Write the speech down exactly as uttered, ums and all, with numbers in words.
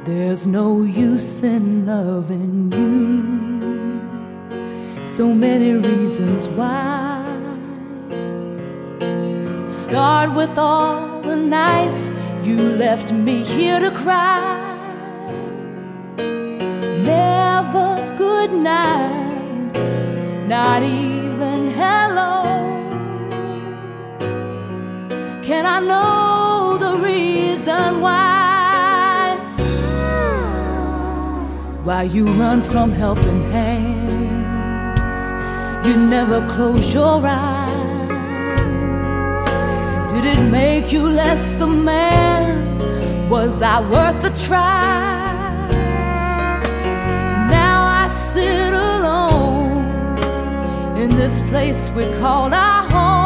There's no use in loving you. So many reasons why. Start with all the nights you left me here to cry. Never good night, not even hello. Can I know the reason why? Why you run from helping hands, you never close your eyes. Did it make you less the man? Was I worth a try? Now I sit alone in this place we call our home.